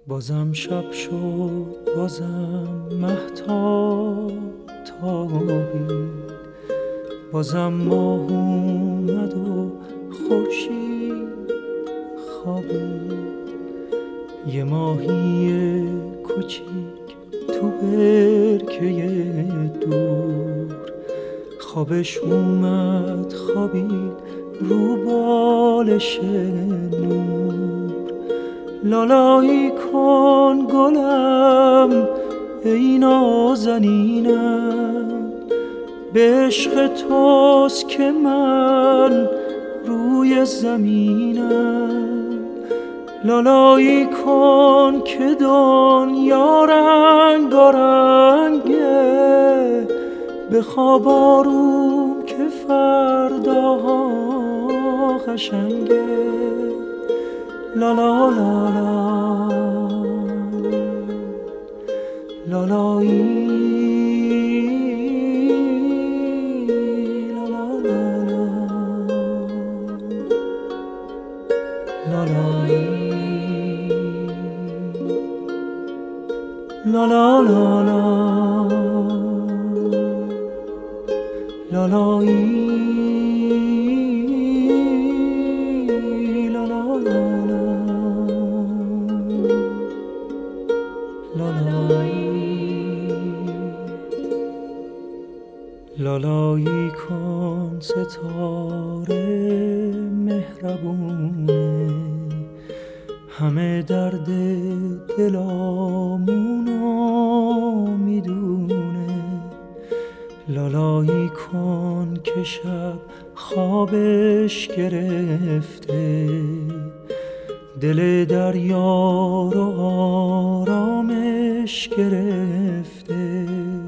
بازم شب شد، بازم مهتاب تابید، بازم ماه اومد و خورشید خوابید. یه ماهی کوچیک تو برکه دور خوابش اومد خوابید رو بالش نور. لالایی کن گلم ای نازنینم، به عشق توست که من روی زمینم. لالایی کن که دنیا رنگارنگه، به خواب آروم که فرداها قشنگه. لا لا لا لا لالایی لا لا لا لا لا لا لالایی لالایی کن ستاره مهربونه، همه درد دلامونو میدونه. لالایی کن که شب خوابش گرفته، دل دریا رو آرامش گرفته.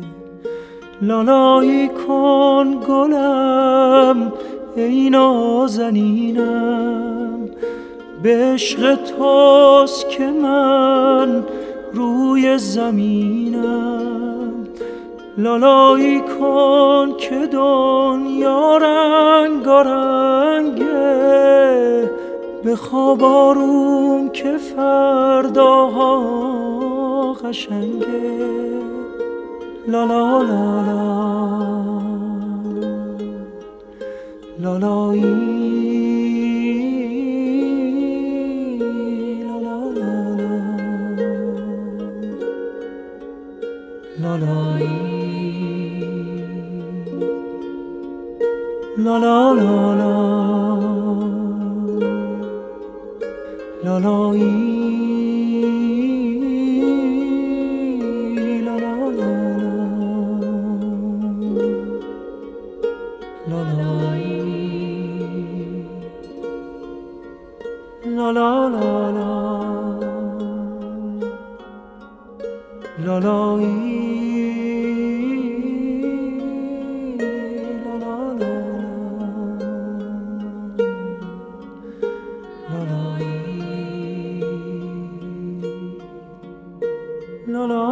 لالایی کن گلم ای نازنینم، به عشق توست که من روی زمینم. لالایی کن که دنیا رنگارنگه، به خواب آروم که فرداها قشنگه. لا لا لا لا لالایی لا لا لا لالایی لا لا لا لالایی La la la la la la la la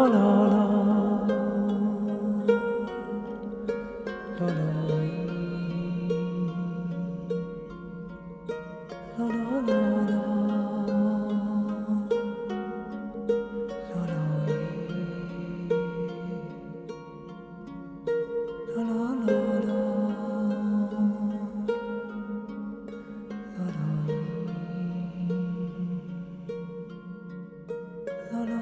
la la